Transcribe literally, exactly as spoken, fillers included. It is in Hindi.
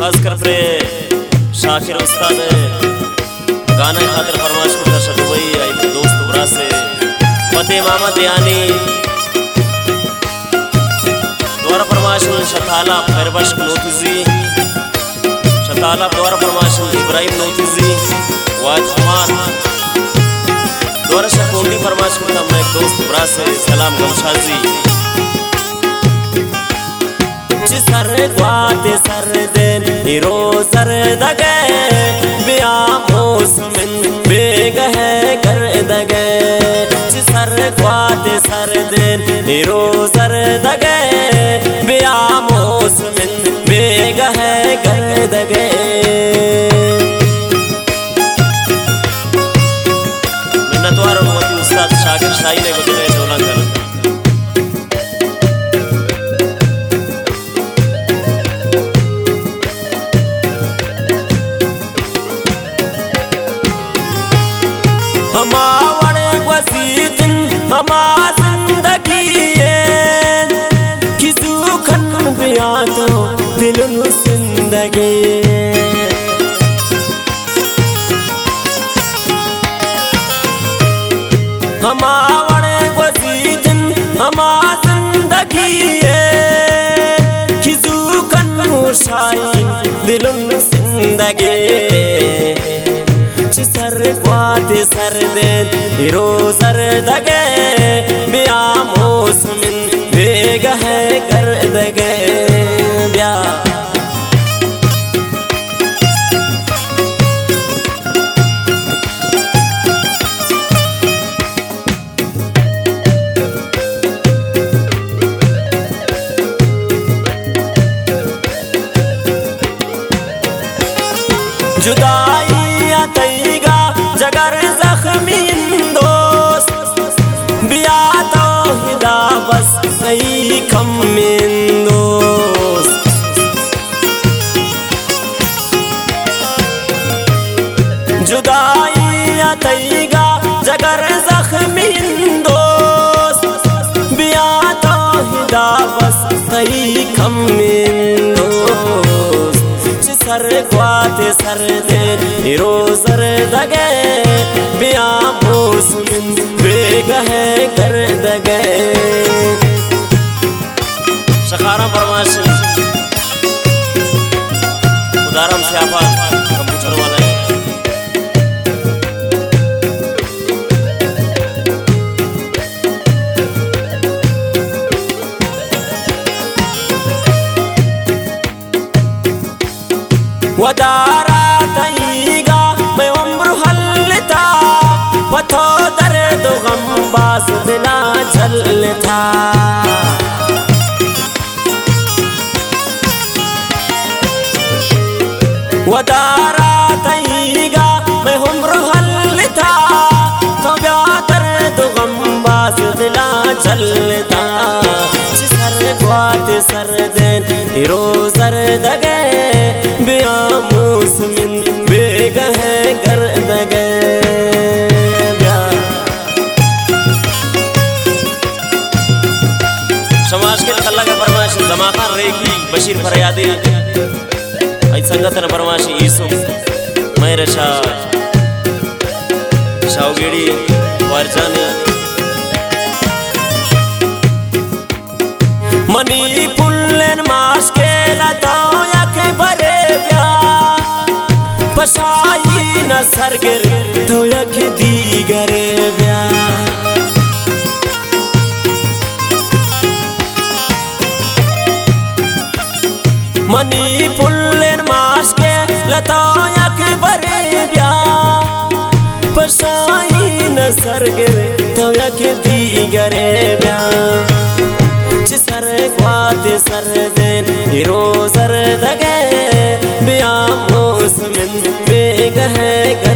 खासकर प्रे शाकिर उस्ताद गाना खातर फरमाइश करता शतु भाई आई दोस्त बुरा से फतेह मोहम्मद यानी द्वारा फरमाइश शताला खैरबख्श नोतिजी शताला द्वारा फरमाइश इब्राहिम नोतिजी वाज खमान द्वारा शकोंडी फरमाइश करता मैं दोस्त बुरा से सलाम गमशाजी सर ग्वाते सर देन हिरो सर दगे बिया मौसमिन बेग है कर दगे सर ग्वाते सर देन हिरो सर दगे बिया मौसमिन बेग है कर दगे मिन्नतवार मोती उस्ताद शाकिर शाही ने गुजरे जोला कर हमारे वसीतिन हमा जिंदगी किसु खन बिया तो दिल जिंदगी हमारे वसीतिन हमा जिंदगी किसु खन शाई दिल जिंदगी सर ग्वाते सर देन हिरो सर दगे बिया मौसमिन बेग है कर दगे ब्या जुदाई तैगा जगर जख्मी दोस्त बिया तो हिदा बस सही कम दोस्त जुदाई तैगा जगर जख्मी दोस्त बिया तो हिदा बस सही कम सर ग्वाते सर देन हिरो सर दगे बिया मौसमिन बेग है कर दगे शखारा फरमाइश उदारम से आपा कंप्यूटर वाले वदारा तईगा मैं उम्र हलता पथो दर्द गम बास बिना झलता वदारा तईगा मैं उम्र हलता तो ब्या दर्द गम बास बिना झलता सर ग्वाते सर देन हिरो सर दगे बिया मौसमिन बेग है कर दगे समाज के खल्ला का फरमाइश जमाखान रेखी बशीर फरियादी आई संगत न फरमाइश ईसुम मेरे शाह शावगेड़ी वर्जानी मनी पुल्लन मास के लताओ यके भरे ब्या पसाई न सरगर तो यके दीगर ब्या मनी पुल्लन मास के लताओ यके भरे ब्या पसाई न सरगर तो यके दीगर ब्या सर ग्वाते सर देन हिरो सर दगे बिया मौसमिन बेग है कर